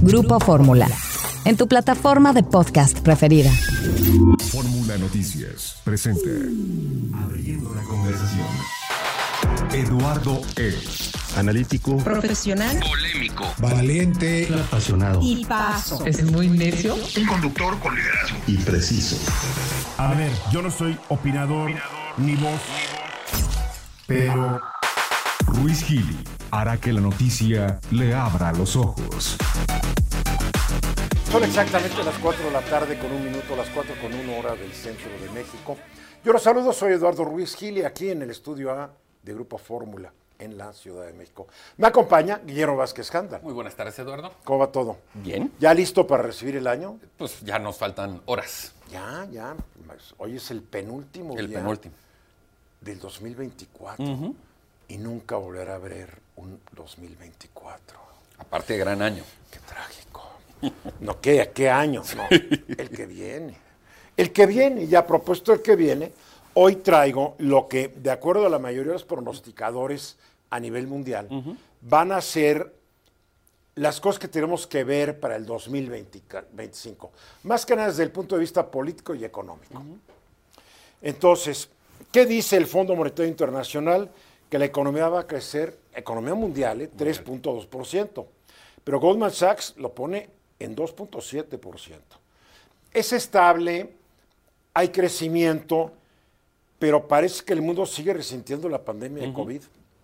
Grupo Fórmula, en tu plataforma de podcast preferida. Fórmula Noticias presenta Abriendo la conversación. Eduardo Es. Analítico, profesional, polémico, valiente, apasionado y paso. Es muy necio. Un conductor con liderazgo y preciso. A ver, yo no soy opinador, ni vos, pero Ruiz Gili hará que la noticia le abra los ojos. Son exactamente las 4 de la tarde con un minuto, las 4 con 1 hora del centro de México. Yo los saludo, soy Eduardo Ruiz Gili, aquí en el estudio A de Grupo Fórmula, en la Ciudad de México. Me acompaña Guillermo Vázquez Janda. Muy buenas tardes, Eduardo. ¿Cómo va todo? Bien. ¿Ya listo para recibir el año? Pues ya nos faltan horas. Ya. Hoy es el penúltimo El día penúltimo. del 2024. Y nunca volverá a haber un 2024. Aparte de gran año. Qué trágico. No, ¿qué año? No, el que viene. El que viene, y a propósito del que viene, hoy traigo lo que, de acuerdo a la mayoría de los pronosticadores a nivel mundial, van a ser las cosas que tenemos que ver para el 2025. Más que nada desde el punto de vista político y económico. Entonces, ¿qué dice el Fondo Monetario Internacional? Que la economía va a crecer, economía mundial, 3.2%. Pero Goldman Sachs lo pone en 2.7%. Es estable, hay crecimiento, pero parece que el mundo sigue resintiendo la pandemia de COVID.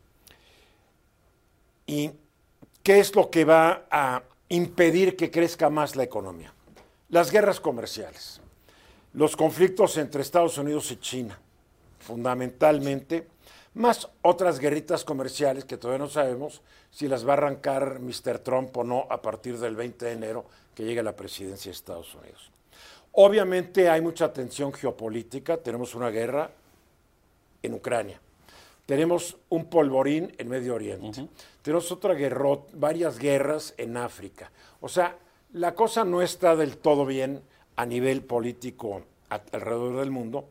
¿Y qué es lo que va a impedir que crezca más la economía? Las guerras comerciales, los conflictos entre Estados Unidos y China, fundamentalmente, más otras guerritas comerciales que todavía no sabemos si las va a arrancar Mr. Trump o no a partir del 20 de enero que llegue a la presidencia de Estados Unidos. Obviamente hay mucha tensión geopolítica, tenemos una guerra en Ucrania, tenemos un polvorín en Medio Oriente, tenemos otra guerra, varias guerras en África. O sea, la cosa no está del todo bien a nivel político alrededor del mundo.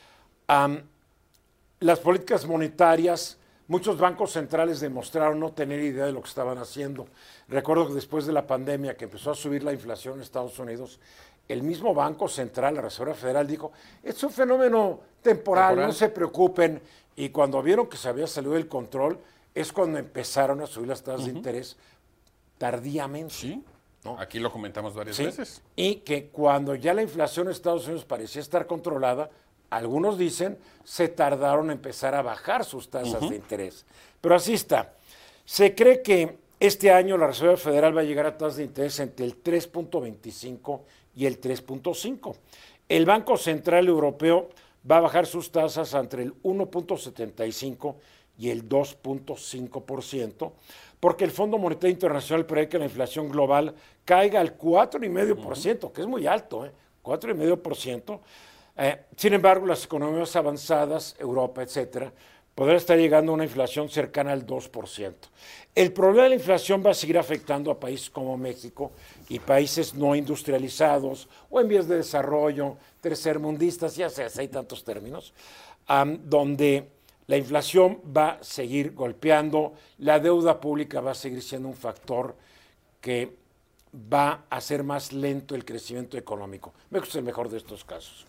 Las políticas monetarias, muchos bancos centrales demostraron no tener idea de lo que estaban haciendo. Recuerdo que después de la pandemia que empezó a subir la inflación en Estados Unidos, el mismo Banco Central, la Reserva Federal, dijo, es un fenómeno temporal, no se preocupen. Y cuando vieron que se había salido del control, es cuando empezaron a subir las tasas de interés tardíamente. Sí, ¿no? Aquí lo comentamos varias veces. Y que cuando ya la inflación en Estados Unidos parecía estar controlada, algunos dicen, se tardaron en empezar a bajar sus tasas de interés. Pero así está. Se cree que este año la Reserva Federal va a llegar a tasas de interés entre el 3.25 y el 3.5. El Banco Central Europeo va a bajar sus tasas entre el 1.75 y el 2.5%, porque el Fondo Monetario Internacional prevé que la inflación global caiga al 4,5%, que es muy alto, 4,5%. Sin embargo, las economías avanzadas, Europa, etcétera, podrán estar llegando a una inflación cercana al 2%. El problema de la inflación va a seguir afectando a países como México y países no industrializados o en vías de desarrollo, tercermundistas, ya sea, hay tantos términos, donde la inflación va a seguir golpeando, la deuda pública va a seguir siendo un factor que va a hacer más lento el crecimiento económico. México es el mejor de estos casos.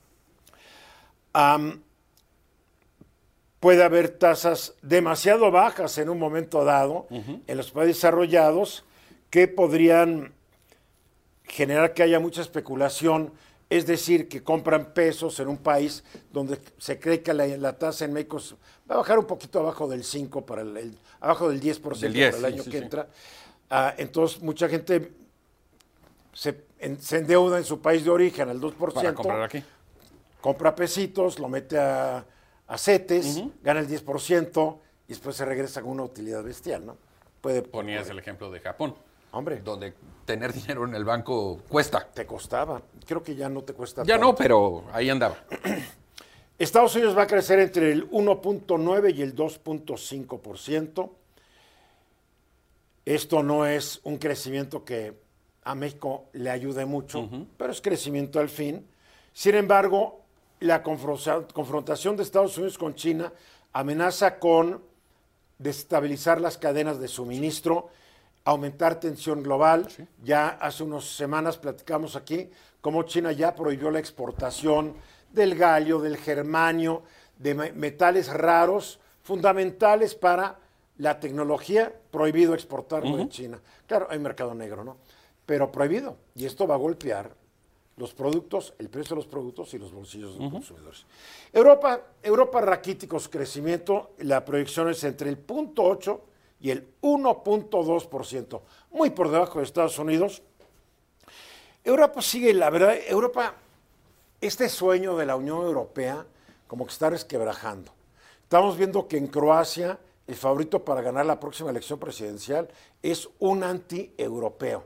Puede haber tasas demasiado bajas en un momento dado en los países desarrollados que podrían generar que haya mucha especulación, es decir, que compran pesos en un país donde se cree que la tasa en México va a bajar un poquito abajo del 5, abajo del 10%, para el año que entra. Entonces, mucha gente se endeuda en su país de origen al 2%. Para comprar aquí. Compra pesitos, lo mete a CETES, gana el 10% y después se regresa con una utilidad bestial, ¿no? Ponías el ejemplo de Japón. Hombre. Donde tener dinero en el banco cuesta. Te costaba. Creo que ya no te cuesta Ya tanto. no, pero ahí andaba. Estados Unidos va a crecer entre el 1.9 y el 2.5%. Esto no es un crecimiento que a México le ayude mucho, pero es crecimiento al fin. Sin embargo, la confrontación de Estados Unidos con China amenaza con desestabilizar las cadenas de suministro aumentar tensión global. Ya hace unas semanas platicamos aquí cómo China ya prohibió la exportación del galio, del germanio, de metales raros, fundamentales para la tecnología, prohibido exportarlo de China. Claro, hay mercado negro, ¿no? Pero prohibido. Y esto va a golpear los productos, el precio de los productos y los bolsillos de los consumidores. Europa raquítico su crecimiento, la proyección es entre el 0.8 y el 1.2%, muy por debajo de Estados Unidos. Europa sigue, la verdad, este sueño de la Unión Europea como que está resquebrajando. Estamos viendo que en Croacia el favorito para ganar la próxima elección presidencial es un anti-europeo.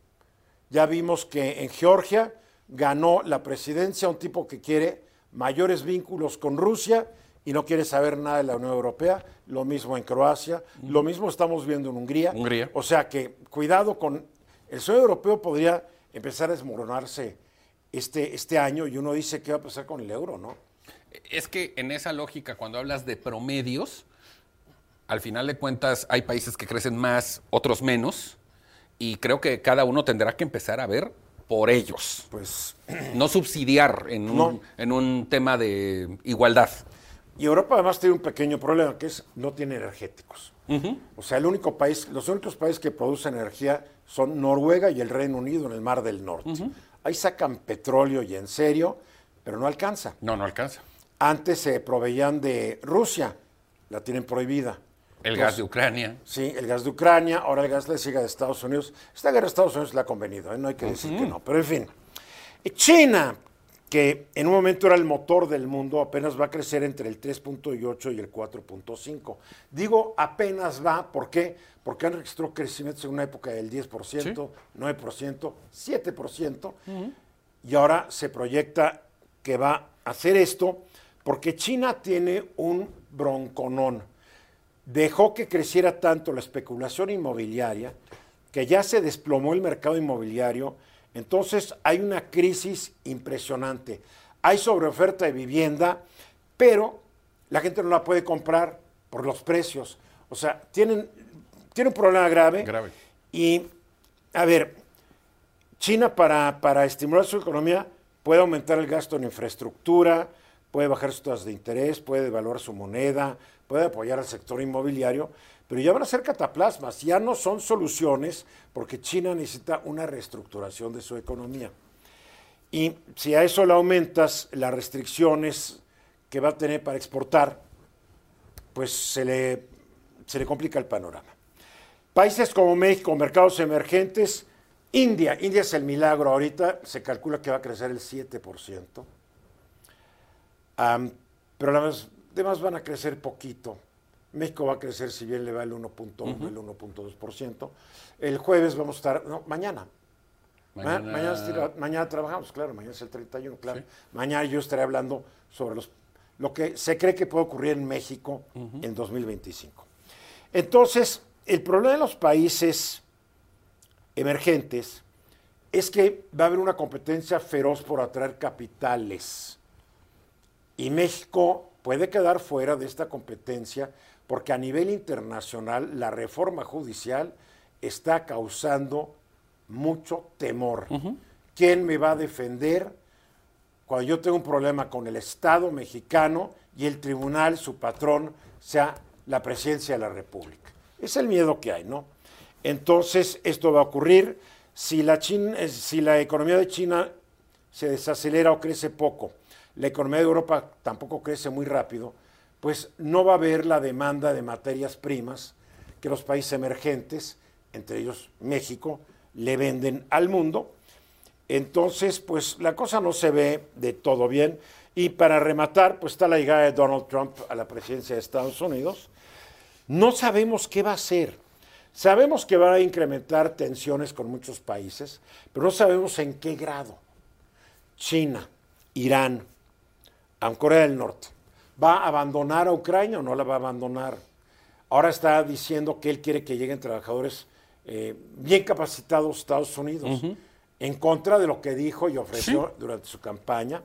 Ya vimos que en Georgia ganó la presidencia un tipo que quiere mayores vínculos con Rusia y no quiere saber nada de la Unión Europea. Lo mismo en Croacia, lo mismo estamos viendo en Hungría. O sea que cuidado con el sueño europeo, podría empezar a desmoronarse este año y uno dice qué va a pasar con el euro, ¿no? Es que en esa lógica, cuando hablas de promedios, al final de cuentas hay países que crecen más, otros menos, y creo que cada uno tendrá que empezar a ver por ellos. Pues no subsidiar en un tema de igualdad. Y Europa además tiene un pequeño problema, que es no tiene energéticos. O sea, los únicos países que producen energía son Noruega y el Reino Unido en el Mar del Norte. Ahí sacan petróleo y en serio, pero no alcanza. No alcanza. Antes se proveían de Rusia, la tienen prohibida. El gas de Ucrania. Sí, el gas de Ucrania, ahora el gas le sigue de Estados Unidos. Esta guerra de Estados Unidos le ha convenido, no hay que decir que no, pero en fin. China, que en un momento era el motor del mundo, apenas va a crecer entre el 3.8 y el 4.5. Digo apenas va, ¿por qué? Porque han registrado crecimientos en una época del 10%, 9%, 7%, y ahora se proyecta que va a hacer esto porque China tiene un bronconón. Dejó que creciera tanto la especulación inmobiliaria que ya se desplomó el mercado inmobiliario. Entonces hay una crisis impresionante. Hay sobreoferta de vivienda, pero la gente no la puede comprar por los precios. O sea, tiene un problema grave. Y, a ver, China para estimular su economía puede aumentar el gasto en infraestructura, puede bajar sus tasas de interés, puede devaluar su moneda, puede apoyar al sector inmobiliario, pero ya van a ser cataplasmas, ya no son soluciones porque China necesita una reestructuración de su economía. Y si a eso le aumentas las restricciones que va a tener para exportar, pues se le complica el panorama. Países como México, mercados emergentes, India es el milagro ahorita, se calcula que va a crecer el 7%, pero las demás van a crecer poquito. México va a crecer, si bien le va el 1.1, el 1.2%. El jueves vamos a estar, no, mañana trabajamos, claro, mañana es el 31, claro. Sí. Mañana yo estaré hablando sobre lo que se cree que puede ocurrir en México en 2025. Entonces, el problema de los países emergentes es que va a haber una competencia feroz por atraer capitales. Y México puede quedar fuera de esta competencia porque a nivel internacional la reforma judicial está causando mucho temor. ¿Quién me va a defender cuando yo tengo un problema con el Estado mexicano y el tribunal, su patrón, sea la presidencia de la República? Es el miedo que hay, ¿no? Entonces, esto va a ocurrir. Si la economía de China se desacelera o crece poco, la economía de Europa tampoco crece muy rápido, pues no va a haber la demanda de materias primas que los países emergentes, entre ellos México, le venden al mundo. Entonces, pues la cosa no se ve de todo bien. Y para rematar, pues está la llegada de Donald Trump a la presidencia de Estados Unidos. No sabemos qué va a hacer. Sabemos que va a incrementar tensiones con muchos países, pero no sabemos en qué grado. China, Irán, Corea del Norte. ¿Va a abandonar a Ucrania o no la va a abandonar? Ahora está diciendo que él quiere que lleguen trabajadores bien capacitados a Estados Unidos, en contra de lo que dijo y ofreció durante su campaña.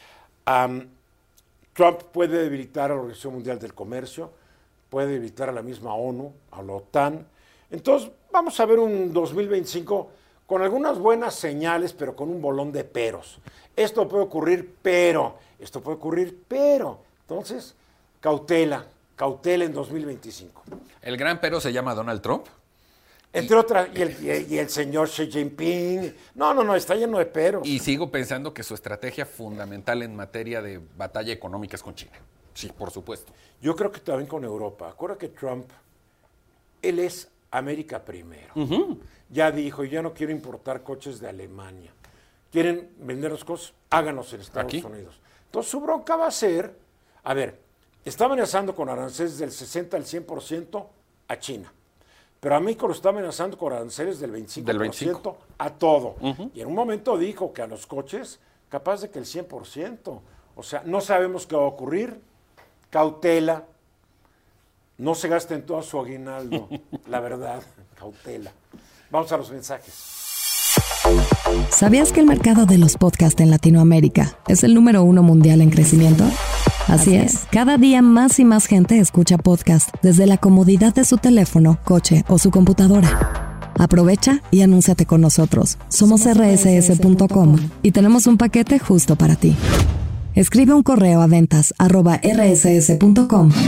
Trump puede debilitar a la Organización Mundial del Comercio, puede debilitar a la misma ONU, a la OTAN, Entonces, vamos a ver un 2025 con algunas buenas señales, pero con un bolón de peros. Esto puede ocurrir, pero. Esto puede ocurrir, pero. Entonces, cautela en 2025. El gran pero se llama Donald Trump. Entre otras, y el señor Xi Jinping. No, está lleno de peros. Y sigo pensando que su estrategia fundamental en materia de batalla económica es con China. Sí, por supuesto. Yo creo que también con Europa. Acuérdate que Trump, él es América primero. Ya dijo, ya no quiero importar coches de Alemania. ¿Quieren vender los cosas? Háganos en Estados Unidos. Entonces su bronca va a ser, a ver, está amenazando con aranceles del 60 al 100% a China. Pero a México lo está amenazando con aranceles del 25%, a todo. Y en un momento dijo que a los coches, capaz de que el 100%. O sea, no sabemos qué va a ocurrir. Cautela. No se gasten todo su aguinaldo. La verdad, cautela. Vamos a los mensajes. ¿Sabías que el mercado de los podcasts en Latinoamérica es el número 1 mundial en crecimiento? Así es, cada día más y más gente escucha podcast desde la comodidad de su teléfono, coche o su computadora. Aprovecha y anúnciate con nosotros. Somos rss.com y tenemos un paquete justo para ti. Escribe un correo a ventas@rss.com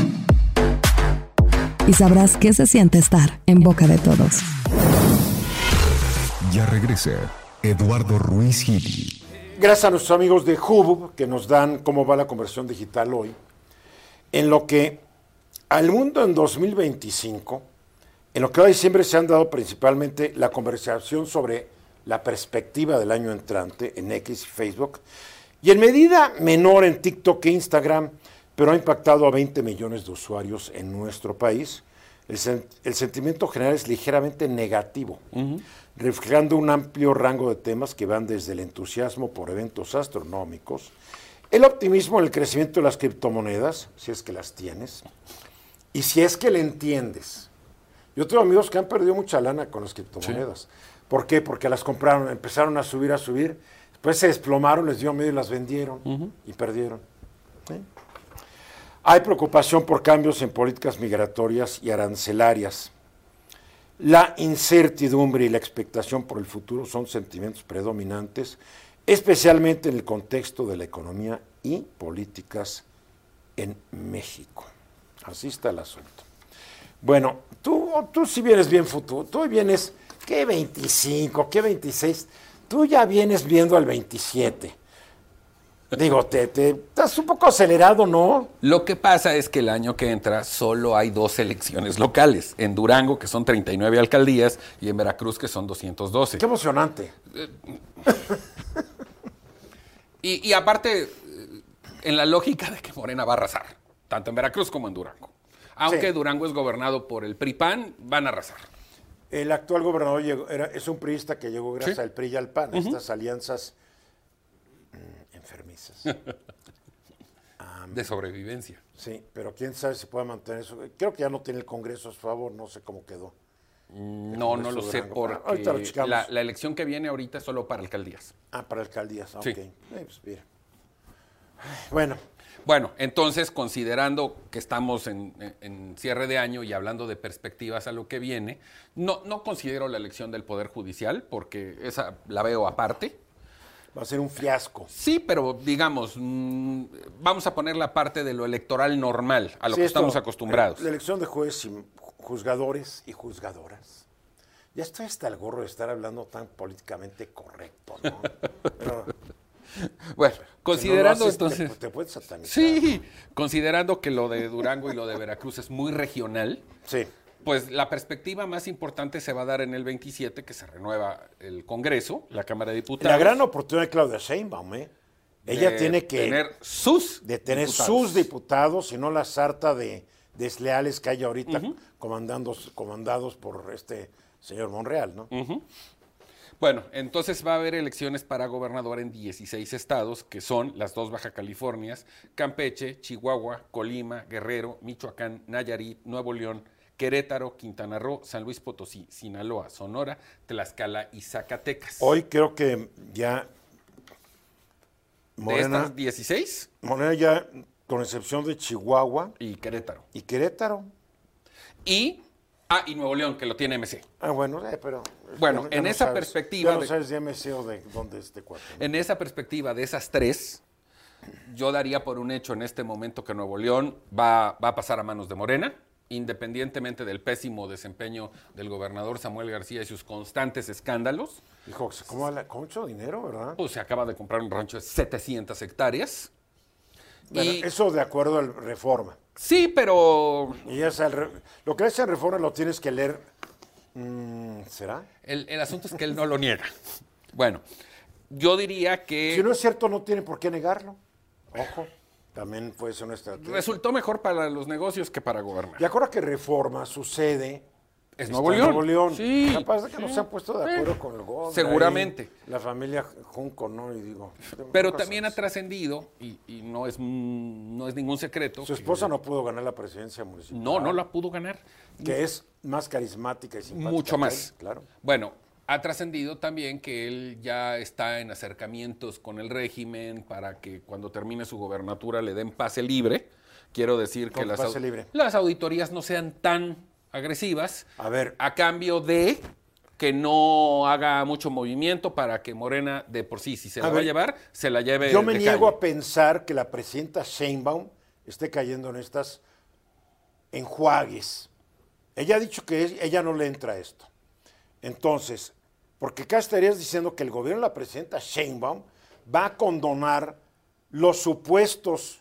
y sabrás qué se siente estar en boca de todos. Ya regresa Eduardo Ruiz Gili. Gracias a nuestros amigos de Hubub que nos dan cómo va la conversión digital hoy. En lo que al mundo en 2025, en lo que va a diciembre se han dado principalmente la conversación sobre la perspectiva del año entrante en X y Facebook, y en medida menor en TikTok e Instagram, pero ha impactado a 20 millones de usuarios en nuestro país. El sentimiento general es ligeramente negativo, reflejando un amplio rango de temas que van desde el entusiasmo por eventos astronómicos, el optimismo en el crecimiento de las criptomonedas, si es que las tienes, y si es que le entiendes. Yo tengo amigos que han perdido mucha lana con las criptomonedas. Sí. ¿Por qué? Porque las compraron, empezaron a subir, después se desplomaron, les dio miedo y las vendieron y perdieron. ¿Sí? Hay preocupación por cambios en políticas migratorias y arancelarias. La incertidumbre y la expectación por el futuro son sentimientos predominantes, especialmente en el contexto de la economía y políticas en México. Así está el asunto. Bueno, tú sí vienes bien futuro, tú vienes, ¿qué 25, qué 26? Tú ya vienes viendo al 27. Digo, estás un poco acelerado, ¿no? Lo que pasa es que el año que entra solo hay 2 elecciones locales. En Durango, que son 39 alcaldías, y en Veracruz, que son 212. ¡Qué emocionante! Y aparte, en la lógica de que Morena va a arrasar, tanto en Veracruz como en Durango. Aunque sí. Durango es gobernado por el PRI-PAN, van a arrasar. El actual gobernador es un priista que llegó gracias al PRI y al PAN, estas alianzas enfermizas. De sobrevivencia. Sí, pero quién sabe si puede mantener eso. Creo que ya no tiene el Congreso a su favor, no sé cómo quedó. No lo sé, porque la elección que viene ahorita es solo para alcaldías. Para alcaldías, ok. Sí. Pues mira. Bueno, entonces, considerando que estamos en cierre de año y hablando de perspectivas a lo que viene, no considero la elección del Poder Judicial, porque esa la veo aparte. Va a ser un fiasco. Sí, pero digamos, vamos a poner la parte de lo electoral normal, a lo que estamos acostumbrados. La elección de jueces y juzgadores y juzgadoras. Ya estoy hasta el gorro de estar hablando tan políticamente correcto, ¿no? Pero, bueno, considerando si no lo haces, entonces... Te puedes satanizar. Sí, considerando que lo de Durango y lo de Veracruz es muy regional. Sí. Pues la perspectiva más importante se va a dar en el 27, que se renueva el Congreso, la Cámara de Diputados. La gran oportunidad de Claudia Sheinbaum, Ella tiene que tener sus diputados y no la sarta de desleales que hay ahorita comandados por este señor Monreal, ¿no? Bueno, entonces va a haber elecciones para gobernador en 16 estados, que son las 2 Baja Californias, Campeche, Chihuahua, Colima, Guerrero, Michoacán, Nayarit, Nuevo León, Querétaro, Quintana Roo, San Luis Potosí, Sinaloa, Sonora, Tlaxcala y Zacatecas. Hoy creo que ya Morena, ¿de estas 16? Morena ya, con excepción de Chihuahua. Y Querétaro. Y Querétaro. Y Ah, y Nuevo León, que lo tiene MC. Ah, bueno, pero... Bueno, ya en no esa sabes, perspectiva... Ya no sabes de MC o de dónde es este cuate. ¿No? En esa perspectiva de esas tres, yo daría por un hecho en este momento que Nuevo León va a pasar a manos de Morena, independientemente del pésimo desempeño del gobernador Samuel García y sus constantes escándalos. Hijo, ¿cómo mucho dinero, verdad? Pues se acaba de comprar un rancho de 700 hectáreas. Bueno, y eso de acuerdo al Reforma. sí, pero Y lo que dice en Reforma lo tienes que leer. ¿Será? el asunto es que él no lo niega. Bueno, yo diría que Si no es cierto, no tiene por qué negarlo. Ojo, también puede ser una estrategia. resultó mejor para los negocios que para gobernar. Y acuerda que Reforma sucede. Es está Nuevo en León. Nuevo León. Sí. Capaz de que no sí, se han puesto de sí. acuerdo con el gobierno. Seguramente. La familia Junco, ¿no? Y digo. Pero nunca también ha sabes. trascendido, y no es ningún secreto. Su esposa no pudo ganar la presidencia municipal. No la pudo ganar. Que es más carismática y simpática. Mucho que más. él, claro. Bueno, ha trascendido también que él ya está en acercamientos con el régimen para que cuando termine su gobernatura le den pase libre. Quiero decir que ¿Cómo pase libre? las auditorías no sean tan agresivas. A ver. A cambio de que no haga mucho movimiento para que Morena de por sí, si se la va a llevar, se la lleve Yo me de niego calle. a pensar que la presidenta Sheinbaum esté cayendo en estas enjuagues. Ella ha dicho que ella no le entra a esto. Entonces, porque acá estarías diciendo que el gobierno de la presidenta Sheinbaum va a condonar los supuestos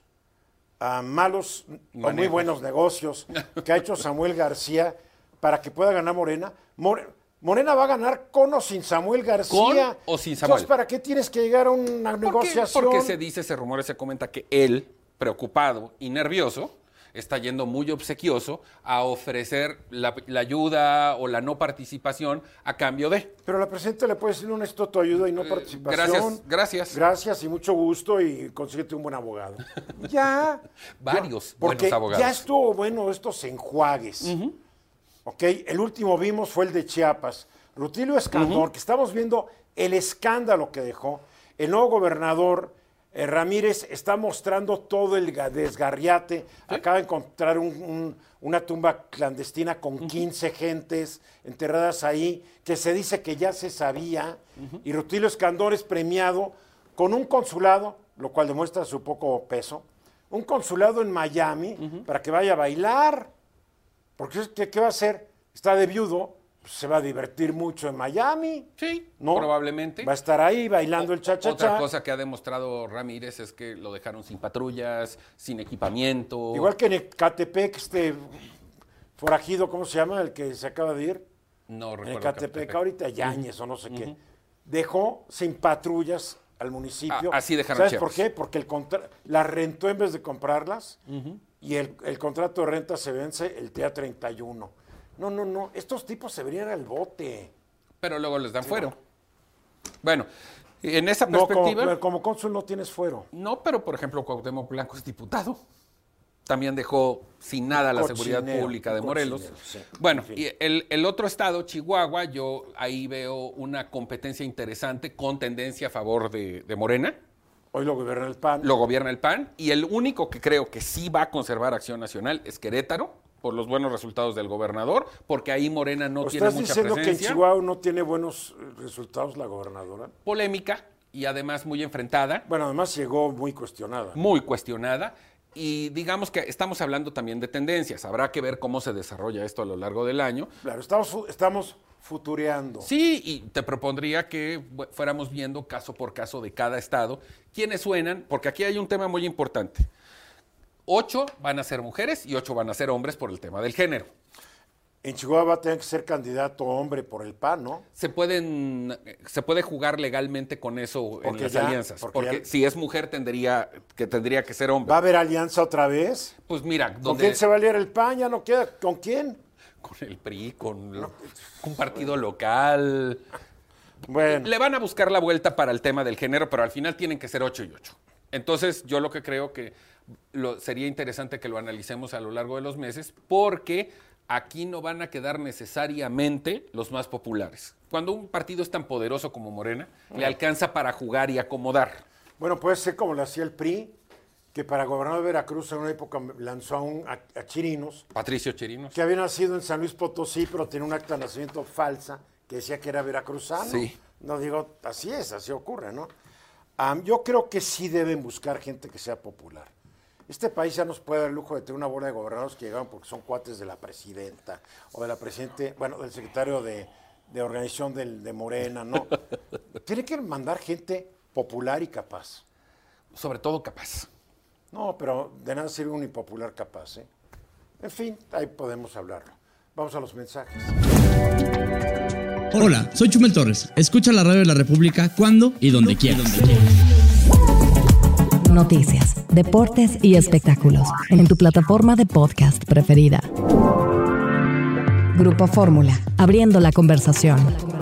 malos o muy Manejos. buenos negocios que ha hecho Samuel García para que pueda ganar Morena. Morena va a ganar con o sin Samuel García. ¿Con o sin Samuel? Entonces, ¿para qué tienes que llegar a una negociación? Porque se dice, se rumora, se comenta que él, preocupado y nervioso, está yendo muy obsequioso a ofrecer la ayuda o la no participación a cambio de. Pero la presidenta le puede decir, no necesito tu ayuda y no participación. gracias. Gracias y mucho gusto y consíguete un buen abogado. Ya. Varios Porque buenos abogados. ya estuvo bueno estos enjuagues. Ok, el último vimos fue el de Chiapas. Rutilio Escandón, que estamos viendo el escándalo que dejó. El nuevo gobernador Ramírez está mostrando todo el desgarriate. ¿Sí? Acaba de encontrar una tumba clandestina con 15 gentes enterradas ahí, que se dice que ya se sabía. Y Rutilio Escandón es premiado con un consulado, lo cual demuestra su poco peso, un consulado en Miami para que vaya a bailar. Porque ¿qué va a hacer? Está de viudo. Se va a divertir mucho en Miami. Sí, ¿no? probablemente. Va a estar ahí bailando el cha-cha-cha. Otra cosa que ha demostrado Ramírez es que lo dejaron sin patrullas, sin equipamiento. Igual que en Ecatepec, forajido, ¿cómo se llama? El que se acaba de ir. No recuerdo. En Ecatepec, ahorita Yáñez o no sé qué. Dejó sin patrullas al municipio. Así dejaron ¿Sabes Chiapas. por qué? Porque las rentó en vez de comprarlas y el contrato de renta se vence el día 31. No. Estos tipos se verían al bote. Pero luego les dan fuero. Bueno, en esa perspectiva... No, como cónsul no tienes fuero. No, pero por ejemplo Cuauhtémoc Blanco es diputado. También dejó sin nada la seguridad pública de Morelos. Sí, bueno, en fin. y el otro estado, Chihuahua, yo ahí veo una competencia interesante con tendencia a favor de Morena. Hoy lo gobierna el PAN. Lo gobierna el PAN. Y el único que creo que sí va a conservar Acción Nacional es Querétaro, por los buenos resultados del gobernador, porque ahí Morena no tiene mucha ¿Estás diciendo presencia. que en Chihuahua no tiene buenos resultados la gobernadora? Polémica y además muy enfrentada, Bueno, además llegó muy cuestionada. muy cuestionada. Y digamos que estamos hablando también de tendencias. Habrá que ver cómo se desarrolla esto a lo largo del año. Claro, estamos futureando. Sí, y te propondría que fuéramos viendo caso por caso de cada estado quiénes suenan, porque aquí hay un tema muy importante. 8 van a ser mujeres y 8 van a ser hombres por el tema del género. En Chihuahua va a tener que ser candidato hombre por el PAN, ¿no? Se puede jugar legalmente con eso en las alianzas. Porque si es mujer tendría que ser hombre. ¿Va a haber alianza otra vez? Pues mira, ¿Con quién se va a aliar el PAN? Ya no queda. ¿Con quién? Con el PRI, con un partido local. Bueno. Le van a buscar la vuelta para el tema del género, pero al final tienen que ser 8 y 8. Entonces, yo lo que creo que sería interesante que lo analicemos a lo largo de los meses, porque aquí no van a quedar necesariamente los más populares. Cuando un partido es tan poderoso como Morena, le alcanza para jugar y acomodar. Bueno, puede ser como lo hacía el PRI, que para gobernador de Veracruz en una época lanzó a Chirinos, Patricio Chirinos. que había nacido en San Luis Potosí, pero tiene un acta de nacimiento falsa, que decía que era veracruzano. Sí. No digo, así es, así ocurre, ¿no? Yo creo que sí deben buscar gente que sea popular. Este país ya nos puede dar el lujo de tener una bola de gobernadores que llegaron porque son cuates de la presidenta, o de la presidente, bueno, del secretario de organización de Morena, ¿no? Tiene que mandar gente popular y capaz. Sobre todo capaz. No, pero de nada sirve un impopular capaz, ¿eh? En fin, ahí podemos hablarlo. Vamos a los mensajes. Hola, soy Chumel Torres. Escucha la radio de la República cuando y donde quieras. Noticias, deportes y espectáculos en tu plataforma de podcast preferida. Grupo Fórmula, abriendo la conversación.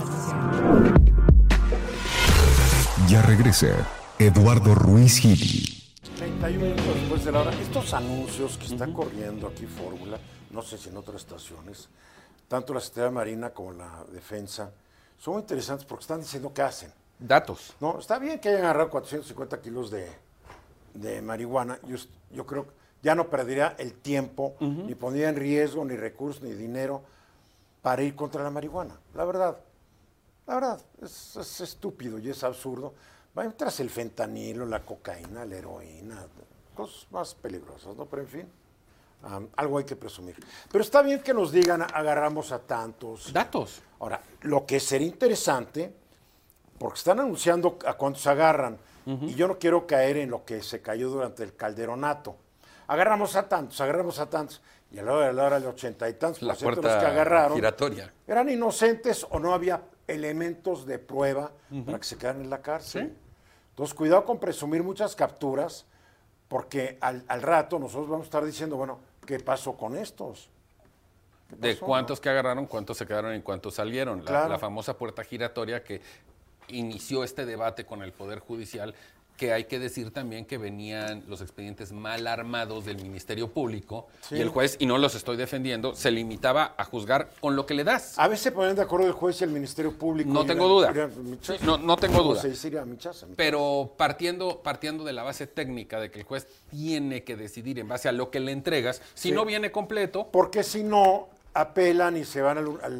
Ya regresa Eduardo Ruiz Gili. 31 minutos después de la hora. Estos anuncios que está corriendo aquí Fórmula, no sé si en otras estaciones, tanto la Secretaría de Marina como la Defensa, son muy interesantes porque están diciendo qué hacen. Datos. No, está bien que hayan agarrado 450 kilos de marihuana. Yo creo que ya no perdería el tiempo, ni pondría en riesgo, ni recursos, ni dinero para ir contra la marihuana. La verdad, es estúpido y es absurdo. Va tras el fentanilo, la cocaína, la heroína, cosas más peligrosas, ¿no? Pero en fin, algo hay que presumir. Pero está bien que nos digan, agarramos a tantos. Datos. Ahora, lo que sería interesante, porque están anunciando a cuántos agarran, y yo no quiero caer en lo que se cayó durante el calderonato. Agarramos a tantos, y a la hora de 80 y tantos La por ciento de puerta los que agarraron giratoria. eran inocentes o no había elementos de prueba para que se quedaran en la cárcel. ¿Sí? Entonces, cuidado con presumir muchas capturas, porque al rato nosotros vamos a estar diciendo, bueno, ¿qué pasó con estos? De cuántos que agarraron, cuántos se quedaron y cuántos salieron. Claro. La famosa puerta giratoria que inició este debate con el Poder Judicial, que hay que decir también que venían los expedientes mal armados del Ministerio Público, Sí. y el juez, y no los estoy defendiendo, se limitaba a juzgar con lo que le das. A veces se ponen de acuerdo el juez y el Ministerio Público. No y tengo duda. Sí, No tengo duda. Se dice ir a mi casa. Pero partiendo de la base técnica de que el juez tiene que decidir en base a lo que le entregas, si Sí. no viene completo, Porque si no, apelan y se van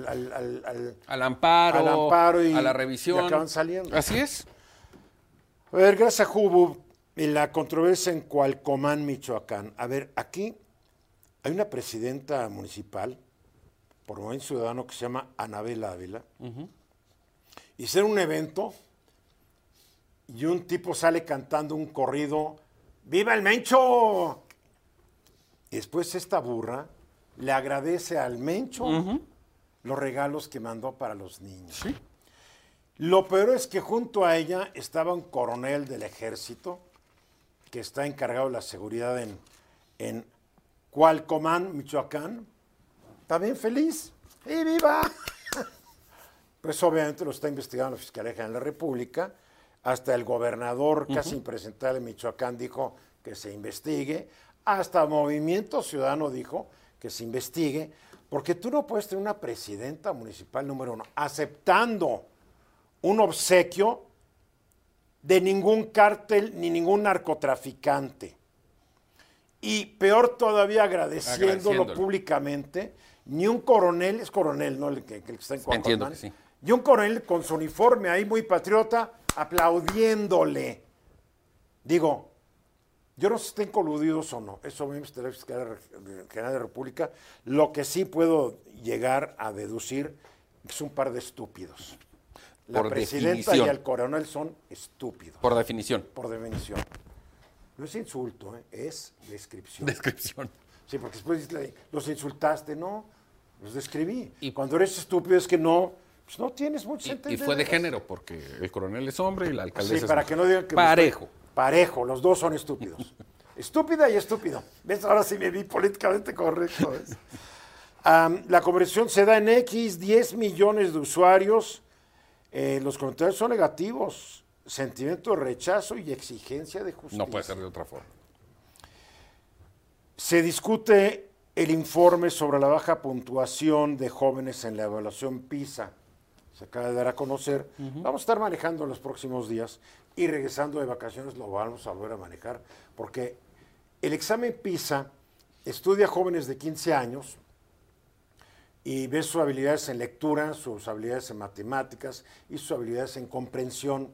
al amparo, y a la revisión. y acaban saliendo. Así es. A ver, gracias a Jubu, en la controversia en Cualcomán, Michoacán. A ver, aquí hay una presidenta municipal, por Movimiento Ciudadano, que se llama Anabel Ávila. Hicieron un evento y un tipo sale cantando un corrido, ¡Viva el Mencho! Y después esta burra le agradece al Mencho los regalos que mandó para los niños. Sí. Lo peor es que junto a ella estaba un coronel del ejército que está encargado de la seguridad en Cualcomán, Michoacán. Está bien feliz. ¡Y viva! Pues obviamente lo está investigando la Fiscalía General de la República. Hasta el gobernador, casi impresentable de Michoacán, dijo que se investigue. Hasta Movimiento Ciudadano dijo que se investigue. Porque tú no puedes tener una presidenta municipal número 1 aceptando un obsequio de ningún cártel ni ningún narcotraficante. Y peor todavía agradeciéndolo públicamente, ni un coronel, es coronel, ¿no? El que está en Cuauhtémoc. Entiendo que sí. Y un coronel con su uniforme ahí muy patriota, aplaudiéndole. Digo, yo no sé si estén coludidos o no, eso mismo está la Fiscalía General de la República. Lo que sí puedo llegar a deducir es un par de estúpidos. La Por presidenta definición. y el coronel son estúpidos. Por definición. Por definición. No es insulto, es descripción. Descripción. Sí, porque después los insultaste, no, los describí. Y Y cuando eres estúpido es que no, pues no tienes mucho Y sentido. fue de género, porque el coronel es hombre y la alcaldesa Sí, es para mujer. que no digan que... Parejo. Parejo, los dos son estúpidos. Estúpida y estúpido. ¿Ves? Ahora sí me vi políticamente correcto. ¿Ves? La conversión se da en X, 10 millones de usuarios. Los comentarios son negativos. Sentimiento de rechazo y exigencia de justicia. No puede ser de otra forma. Se discute el informe sobre la baja puntuación de jóvenes en la evaluación PISA. Se acaba de dar a conocer. Vamos a estar manejando en los próximos días y regresando de vacaciones lo vamos a volver a manejar porque el examen PISA estudia a jóvenes de 15 años y ve sus habilidades en lectura, sus habilidades en matemáticas y sus habilidades en comprensión.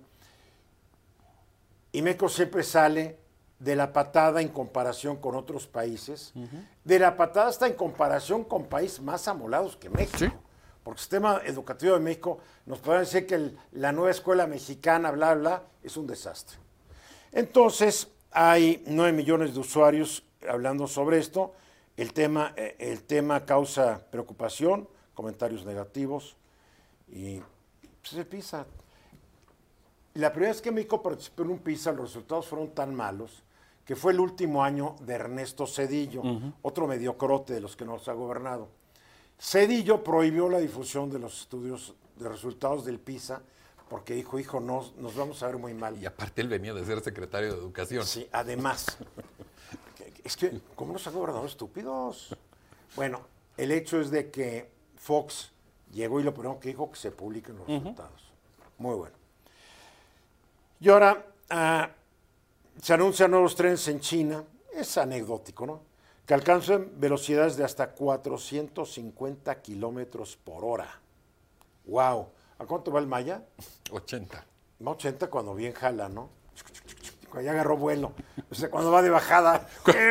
Y México siempre sale de la patada en comparación con otros países, de la patada hasta en comparación con países más amolados que México. Sí. Porque el sistema educativo de México, nos podrán decir que la nueva escuela mexicana, bla, bla, es un desastre. Entonces, hay 9 millones de usuarios hablando sobre esto. El tema causa preocupación, comentarios negativos y pues, el PISA. La primera vez que México participó en un PISA, los resultados fueron tan malos que fue el último año de Ernesto Zedillo, otro mediocrote de los que nos ha gobernado. Zedillo prohibió la difusión de los estudios de resultados del PISA porque dijo, hijo, nos vamos a ver muy mal. Y aparte él venía de ser secretario de Educación. Sí, además. Es que, ¿cómo nos han gobernado estúpidos? Bueno, el hecho es de que Fox llegó y lo primero que dijo que se publiquen los resultados. Muy bueno. Y ahora se anuncian nuevos trenes en China. Es anecdótico, ¿no? Que alcanzan velocidades de hasta 450 kilómetros por hora. ¡Wow! ¿A cuánto va el Maya? 80. Va 80 cuando bien jala, ¿no? Cuando ya agarró vuelo. O sea, cuando va de bajada.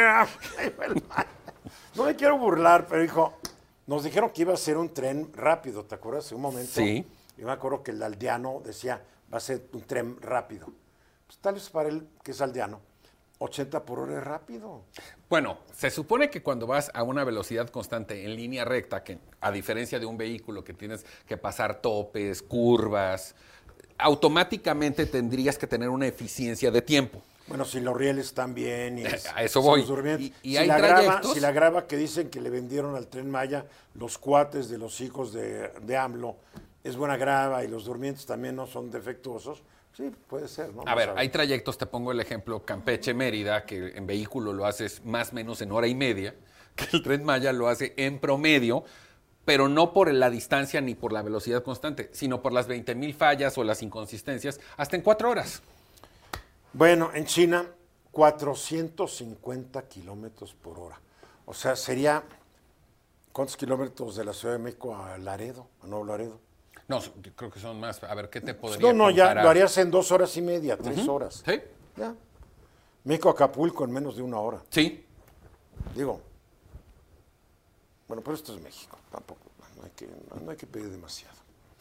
No me quiero burlar, pero hijo, nos dijeron que iba a ser un tren rápido, ¿te acuerdas? En un momento. Sí. Yo me acuerdo que el aldeano decía, va a ser un tren rápido. Pues tal vez para él, que es aldeano, 80 por hora es rápido. Bueno, se supone que cuando vas a una velocidad constante en línea recta, que a diferencia de un vehículo que tienes que pasar topes, curvas, automáticamente tendrías que tener una eficiencia de tiempo. Bueno, si los rieles están bien y a eso voy. Y si hay si la grava que dicen que le vendieron al Tren Maya los cuates de los hijos de AMLO, es buena grava y los durmientes también no son defectuosos, sí, puede ser, ¿no? A ver, hay trayectos, te pongo el ejemplo, Campeche-Mérida, que en vehículo lo haces más o menos en hora y media, que el Tren Maya lo hace en promedio, pero no por la distancia ni por la velocidad constante, sino por las 20,000 fallas o las inconsistencias, hasta en 4 horas. Bueno, en China, 450 kilómetros por hora. O sea, sería, ¿cuántos kilómetros de la Ciudad de México a Laredo, a Nuevo Laredo? No, creo que son más. A ver, ¿qué te podría No, ya comparar? lo harías en 2 horas y media, 3 horas. ¿Sí? Ya. México a Acapulco en menos de 1 hora. Sí. Digo, bueno, pero esto es México, tampoco, no hay que pedir demasiado.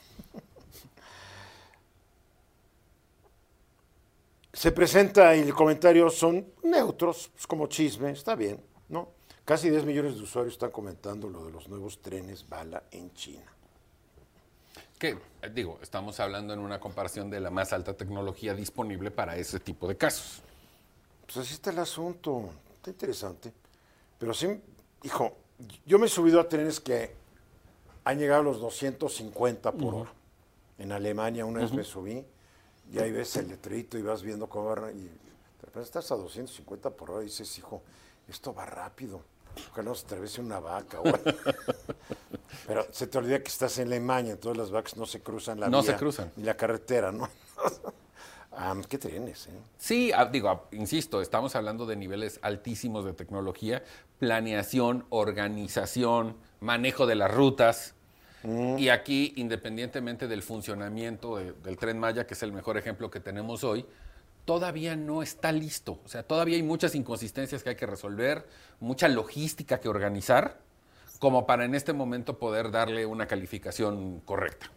Se presenta y el comentario son neutros, es como chisme, está bien, ¿no? Casi 10 millones de usuarios están comentando lo de los nuevos trenes bala en China. Que, digo, estamos hablando en una comparación de la más alta tecnología disponible para ese tipo de casos. Pues así está el asunto, está interesante. Pero sí, hijo, yo me he subido a trenes que han llegado a los 250 por hora. En Alemania una vez me subí y ahí ves el letrerito y vas viendo cómo va, y de repente estás a 250 por hora y dices, hijo, esto va rápido. Ojalá no se atraviese una vaca. Pero se te olvida que estás en Alemania, entonces las vacas no se cruzan la vía. No se cruzan. Ni la carretera, ¿no? ¿Qué trenes, eh? Sí, digo, insisto, estamos hablando de niveles altísimos de tecnología, planeación, organización, manejo de las rutas. Y aquí, independientemente del funcionamiento del Tren Maya, que es el mejor ejemplo que tenemos hoy, todavía no está listo. O sea, todavía hay muchas inconsistencias que hay que resolver, mucha logística que organizar, como para en este momento poder darle una calificación correcta.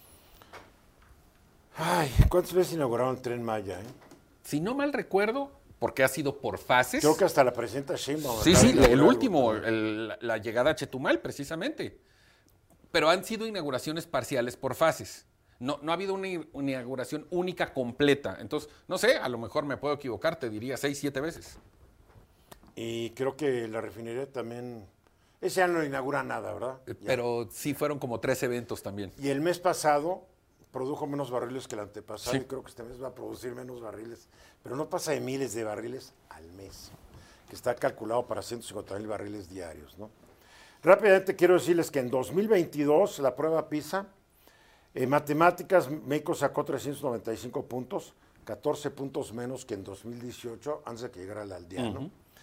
Ay, ¿cuántas veces inauguraron el Tren Maya, Si no mal recuerdo, porque ha sido por fases. Creo que hasta la presidenta Sheinbaum. Sí, el último, la llegada a Chetumal, precisamente. Pero han sido inauguraciones parciales por fases. No ha habido una inauguración única completa. Entonces, no sé, a lo mejor me puedo equivocar, te diría 6, 7 veces. Y creo que la refinería también, ese año no inaugura nada, ¿verdad? Pero sí fueron como 3 eventos también. Y el mes pasado produjo menos barriles que el antepasado, Sí. y creo que este mes va a producir menos barriles, pero no pasa de miles de barriles al mes, que está calculado para 150,000 barriles diarios, ¿no? Rápidamente quiero decirles que en 2022, la prueba PISA, en matemáticas, México sacó 395 puntos, 14 puntos menos que en 2018, antes de que llegara el aldeano.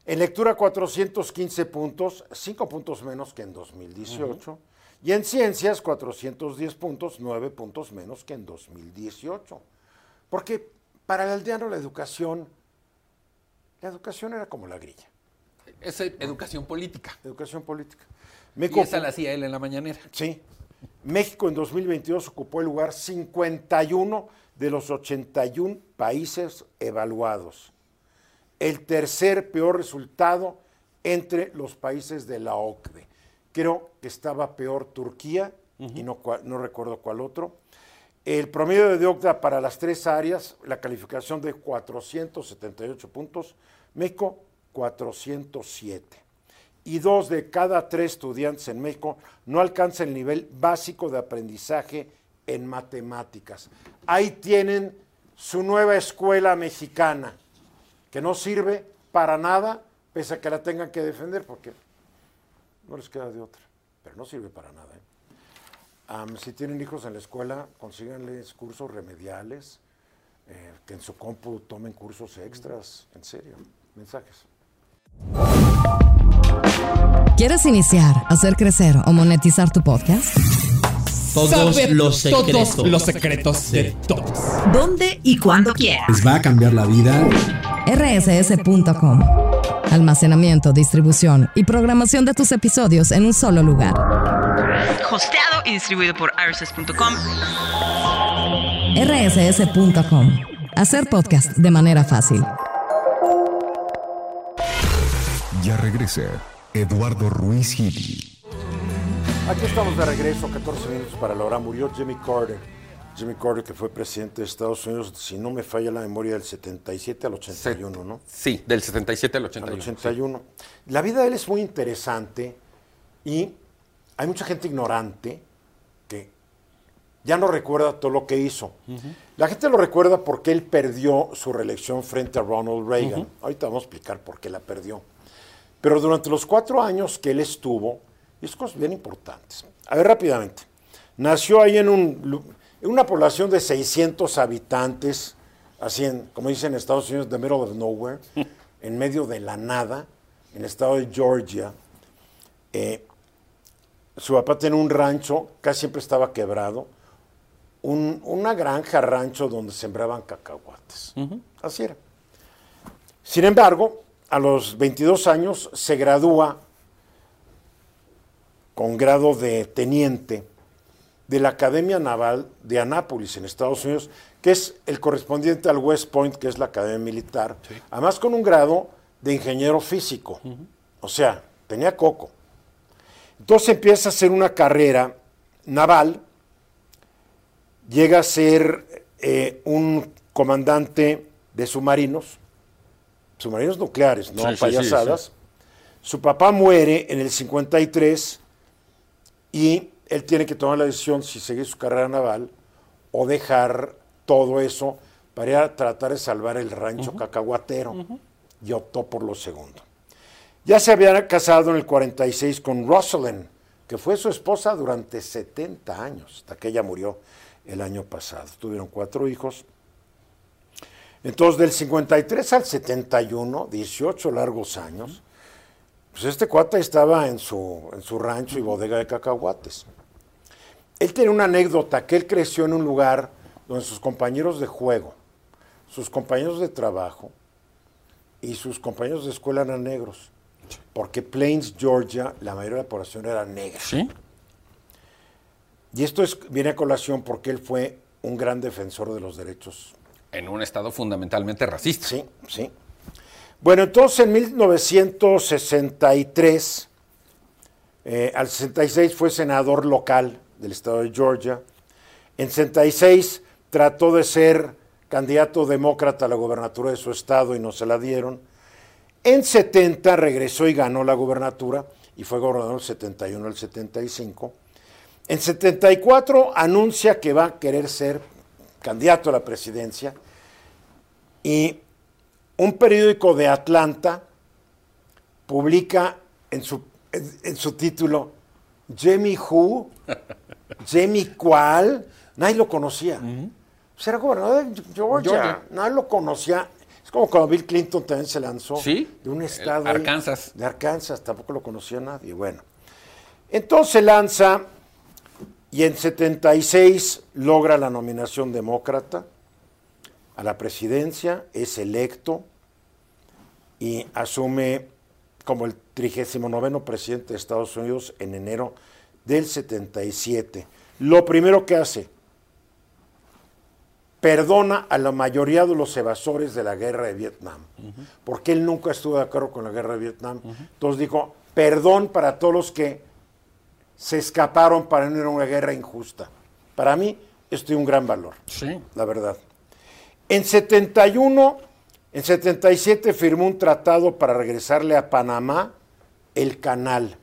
En lectura 415 puntos, 5 puntos menos que en 2018. Y en ciencias 410 puntos, 9 puntos menos que en 2018. Porque para el aldeano la educación era como la grilla. Es educación política. Educación política. Y esa la hacía él en la mañanera. Sí. México en 2022 ocupó el lugar 51 de los 81 países evaluados. El tercer peor resultado entre los países de la OCDE. Creo que estaba peor Turquía y no recuerdo cuál otro. El promedio de OCDE para las tres áreas, la calificación de 478 puntos, México 407. Y 2 de cada 3 estudiantes en México no alcanzan el nivel básico de aprendizaje en matemáticas. Ahí tienen su nueva escuela mexicana, que no sirve para nada, pese a que la tengan que defender, porque no les queda de otra, pero no sirve para nada. Si tienen hijos en la escuela, consíganles cursos remediales, que en su compu tomen cursos extras, en serio. Mensajes. ¿Quieres iniciar, hacer crecer o monetizar tu podcast? Todos los secretos de todos. ¿Dónde y cuándo quieras? Les va a cambiar la vida. rss.com. Almacenamiento, distribución y programación de tus episodios en un solo lugar. Hosteado y distribuido por rss.com. rss.com. Hacer podcast de manera fácil. Ya regresa Eduardo Ruiz Gili. Aquí estamos de regreso, 14 minutos para la hora. Murió Jimmy Carter. Jimmy Carter, que fue presidente de Estados Unidos, si no me falla la memoria, del 77 al 81, ¿no? Sí, del 77 al 81. Al 81. Sí. La vida de él es muy interesante y hay mucha gente ignorante que ya no recuerda todo lo que hizo. La gente lo recuerda porque él perdió su reelección frente a Ronald Reagan. Ahorita vamos a explicar por qué la perdió. Pero durante los 4 años que él estuvo, hizo cosas bien importantes. A ver, rápidamente. Nació ahí en una población de 600 habitantes, así como dicen en Estados Unidos, the middle of nowhere, en medio de la nada, en el estado de Georgia. Su papá tenía un rancho, casi siempre estaba quebrado, una granja rancho donde sembraban cacahuates. Así era. Sin embargo, a los 22 años se gradúa con grado de teniente de la Academia Naval de Annapolis, en Estados Unidos, que es el correspondiente al West Point, que es la Academia Militar, además con un grado de ingeniero físico. O sea, tenía coco. Entonces empieza a hacer una carrera naval, llega a ser un comandante de submarinos nucleares, no payasadas. Sí. Su papá muere en el 53 y él tiene que tomar la decisión si seguir su carrera naval o dejar todo eso para ir a tratar de salvar el rancho cacahuatero. Y optó por lo segundo. Ya se había casado en el 46 con Rosalind, que fue su esposa durante 70 años, hasta que ella murió el año pasado. Tuvieron 4 hijos. Entonces, del 53 al 71, 18 largos años, pues este cuate estaba en su rancho y bodega de cacahuates. Él tiene una anécdota, que él creció en un lugar donde sus compañeros de juego, sus compañeros de trabajo y sus compañeros de escuela eran negros. Porque Plains, Georgia, la mayoría de la población era negra. ¿Sí? Y esto viene a colación porque él fue un gran defensor de los derechos. En un estado fundamentalmente racista. Sí, sí. Bueno, entonces en 1963, al 66 fue senador local del estado de Georgia. En 66 trató de ser candidato demócrata a la gobernatura de su estado y no se la dieron. En 70 regresó y ganó la gobernatura y fue gobernador del 71 al 75. En 74 anuncia que va a querer ser candidato a la presidencia y un periódico de Atlanta publica en su título Jamie Who, Jamie ¿cuál? Nadie lo conocía. Pues era gobernador de Georgia, nadie lo conocía. Es como cuando Bill Clinton también se lanzó Sí, de un estado Arkansas. de Arkansas, tampoco lo conocía nadie. Bueno, entonces se lanza y en 76 logra la nominación demócrata a la presidencia, es electo y asume como el 39º presidente de Estados Unidos en enero del 77. Lo primero que hace, perdona a la mayoría de los evasores de la guerra de Vietnam, porque él nunca estuvo de acuerdo con la guerra de Vietnam. Entonces dijo, perdón para todos los que se escaparon para no ir a una guerra injusta. Para mí, esto tiene un gran valor, Sí. la verdad. En 77 firmó un tratado para regresarle a Panamá el canal.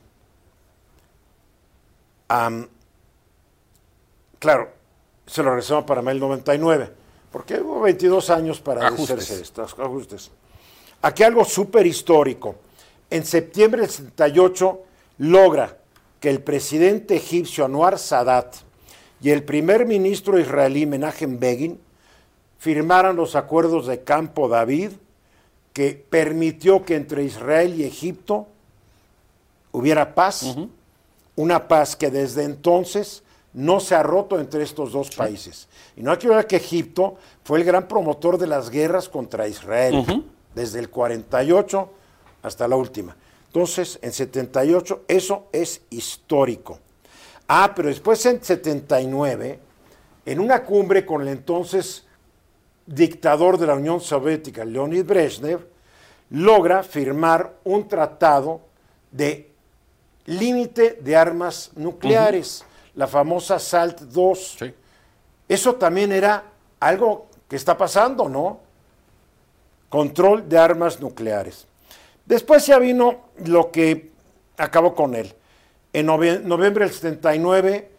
Claro, se lo regresó a Panamá el 99, porque hubo 22 años para deshacerse estos ajustes. Aquí algo súper histórico. En septiembre del 78 logra que el presidente egipcio Anwar Sadat y el primer ministro israelí Menachem Begin firmaran los acuerdos de Campo David, que permitió que entre Israel y Egipto hubiera paz, una paz que desde entonces no se ha roto entre estos dos países. Y no hay que olvidar que Egipto fue el gran promotor de las guerras contra Israel, desde el 48 hasta la última. Entonces, en 78, eso es histórico. Pero después en 79, en una cumbre con el entonces dictador de la Unión Soviética, Leonid Brezhnev, logra firmar un tratado de límite de armas nucleares, la famosa SALT II. Sí. Eso también era algo que está pasando, ¿no? Control de armas nucleares. Después ya vino lo que acabó con él. En noviembre del 79,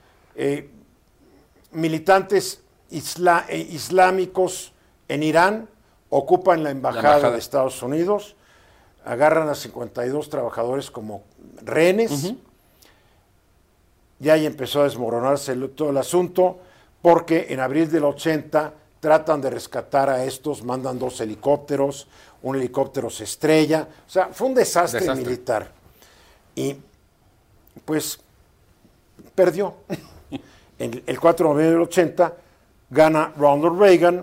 militantes islámicos en Irán ocupan la embajada de Estados Unidos, agarran a 52 trabajadores como rehenes, y ahí empezó a desmoronarse todo el asunto, porque en abril del 80 tratan de rescatar a estos, mandan 2 helicópteros, un helicóptero se estrella, o sea, fue un desastre militar. Y pues perdió. El 4 de noviembre del 80 gana Ronald Reagan,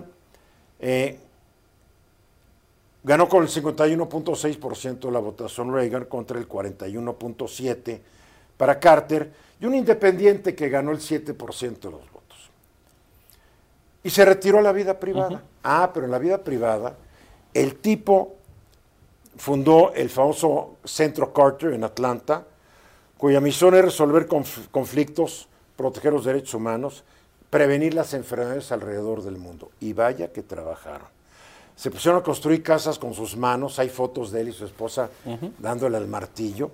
ganó con el 51.6% de la votación Reagan contra el 41.7% para Carter, y un independiente que ganó el 7% de los votos. Y se retiró a la vida privada. Pero en la vida privada, el tipo fundó el famoso Centro Carter en Atlanta, cuya misión es resolver conflictos, proteger los derechos humanos, prevenir las enfermedades alrededor del mundo. Y vaya que trabajaron. Se pusieron a construir casas con sus manos, hay fotos de él y su esposa dándole al martillo.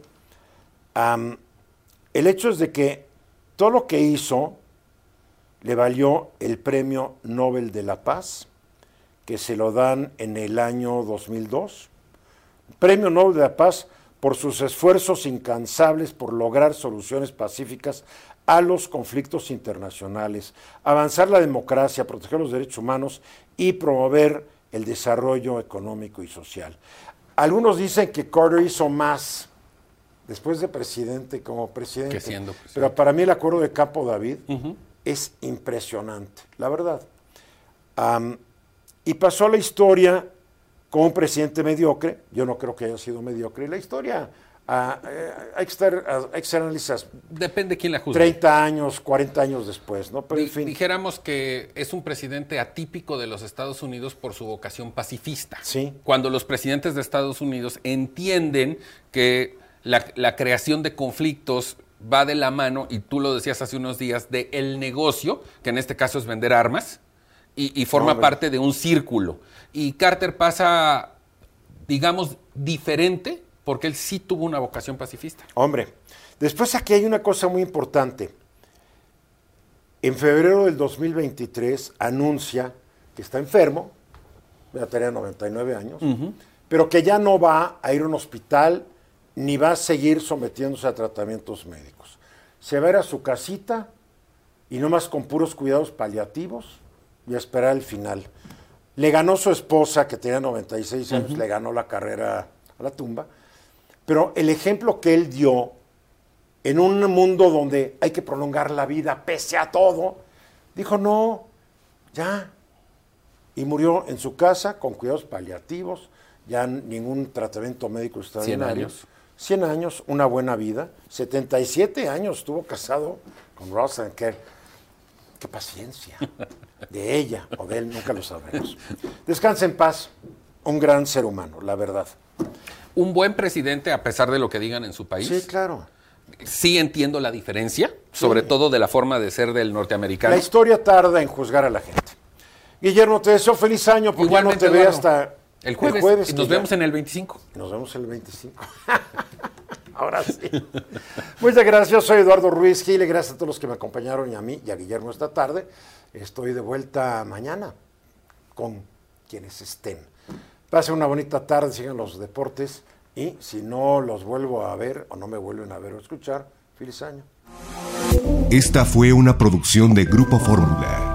El hecho es de que todo lo que hizo le valió el Premio Nobel de la Paz, que se lo dan en el año 2002. Premio Nobel de la Paz por sus esfuerzos incansables por lograr soluciones pacíficas a los conflictos internacionales, avanzar la democracia, proteger los derechos humanos y promover el desarrollo económico y social. Algunos dicen que Carter hizo más después de presidente, como presidente, que siendo presidente. Pero para mí el acuerdo de Campo David es impresionante, la verdad. Y pasó la historia como un presidente mediocre. Yo no creo que haya sido mediocre. La historia hay que ser analistas. Depende quién la juzgue. 30 años, 40 años después, ¿no? Pero en fin. Dijéramos que es un presidente atípico de los Estados Unidos por su vocación pacifista. Sí. Cuando los presidentes de Estados Unidos entienden que la creación de conflictos va de la mano, y tú lo decías hace unos días, de el negocio, que en este caso es vender armas, y forma parte de un círculo. Y Carter pasa, digamos, diferente, porque él sí tuvo una vocación pacifista. Hombre, después aquí hay una cosa muy importante. En febrero del 2023 anuncia que está enfermo, ya tenía 99 años, pero que ya no va a ir a un hospital ni va a seguir sometiéndose a tratamientos médicos. Se va a ir a su casita y nomás con puros cuidados paliativos y a esperar el final. Le ganó su esposa, que tenía 96 años, le ganó la carrera a la tumba. Pero el ejemplo que él dio en un mundo donde hay que prolongar la vida pese a todo, dijo, no, ya. Y murió en su casa con cuidados paliativos, ya ningún tratamiento médico extraordinario. 100 años, una buena vida. 77 años estuvo casado con Rosalynn Kerr. ¡Qué paciencia! De ella o de él, nunca lo sabremos. Descansa en paz, un gran ser humano, la verdad. Un buen presidente, a pesar de lo que digan en su país. Sí, claro. Sí entiendo la diferencia, sobre todo de la forma de ser del norteamericano. La historia tarda en juzgar a la gente. Guillermo, te deseo feliz año, porque Igualmente, ya no te veo Eduardo, hasta el jueves y nos vemos en el 25. Nos vemos el 25. Ahora sí. Muchas gracias, soy Eduardo Ruiz Gil, y gracias a todos los que me acompañaron y a mí y a Guillermo esta tarde. Estoy de vuelta mañana con quienes estén. Pasen una bonita tarde, sigan los deportes, y si no los vuelvo a ver o no me vuelven a ver o escuchar, feliz año. Esta fue una producción de Grupo Fórmula.